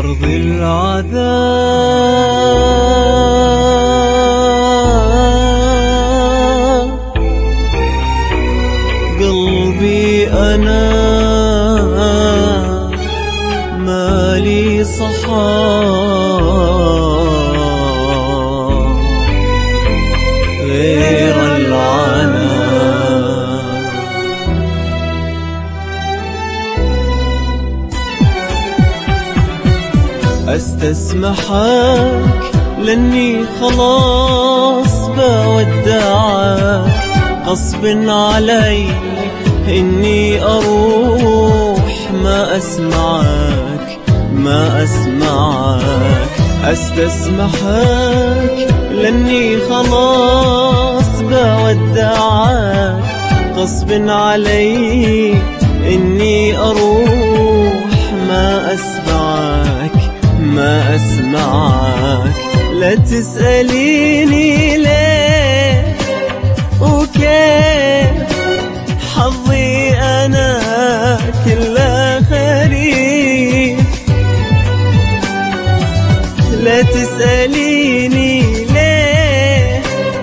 أرض العذاب قلبي أنا مالي صحاب غير العنا. أستسمحك لأني خلاص بودعك، غصب علي إني أروح ما أسمعك ما أسمعك. أستسمحك لأني خلاص بودعك، غصب علي إني أروح ما أسمعك ما أسمعك. لا تسأليني ليه وكيف، حظي أنا كله خريف. لا تسأليني ليه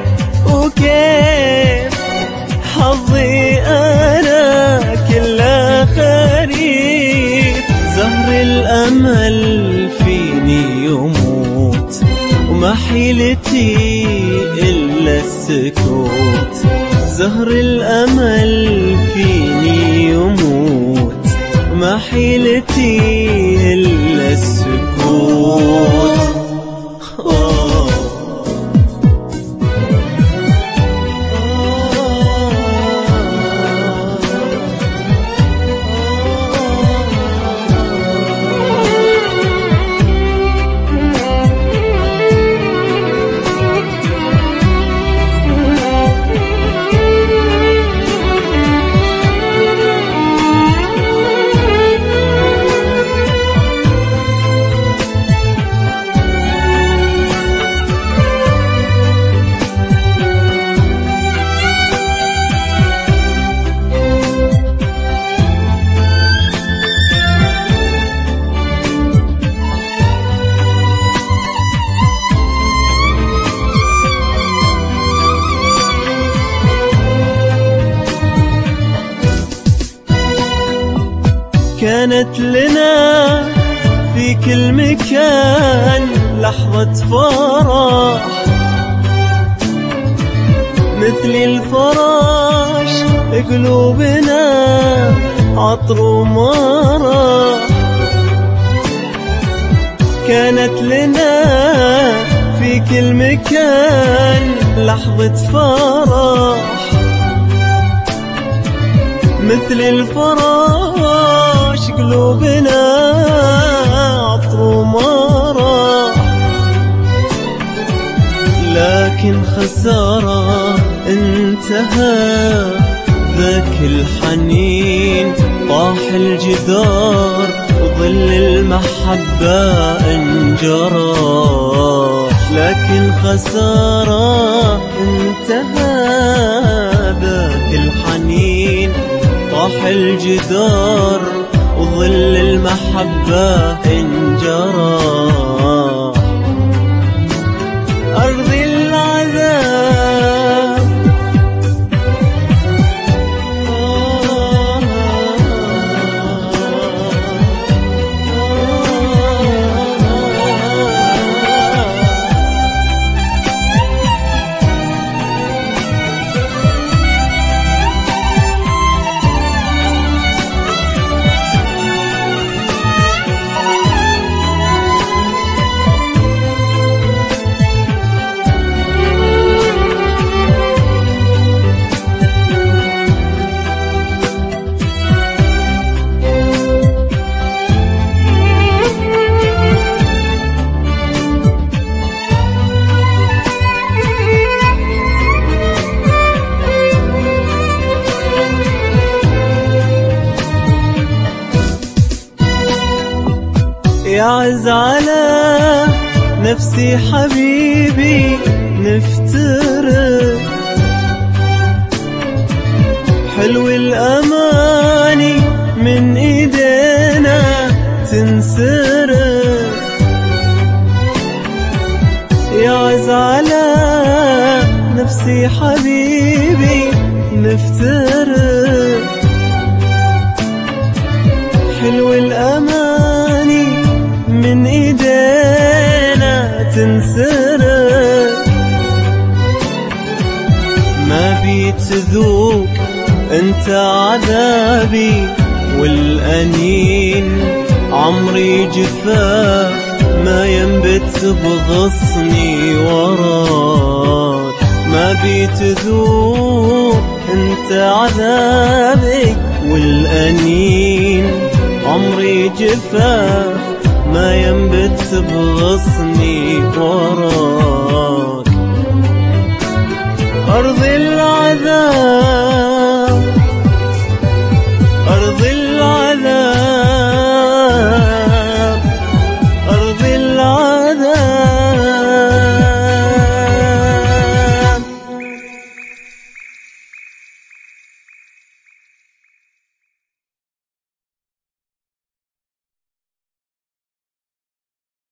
وكيف، حظي أنا كله خريف. زهر الأمل فيني يموت وما حيلتي إلا السكوت. زهر الأمل فيني يموت وما حيلتي إلا السكوت. كانت لنا في كل مكان لحظة فرح، مثل الفراش قلوبنا عطر ومرح. كانت لنا في كل مكان لحظة فرح، مثل الفراش قلوبنا عطر ومرح. لكن خسارة انتهى ذاك الحنين، طاح الجدار وظل المحبة انجرح. لكن خسارة انتهى ذاك الحنين، طاح الجدار وظل المحبة انجرح. أرض العذاب يعز على نفسي حبيبي نفترق، حلو الأماني من إيدينا تنسرق. يعز على نفسي حبيبي نفترق. حلو الأماني من إيدينا تنسرق. ما بيتذوق انت عذابي والأنين عمري جفاف ما ينبت بغصني وراك. ما بيتذوق انت عذابي والأنين عمري جفاف ما ينبت بغصني وراك. أرض العذاب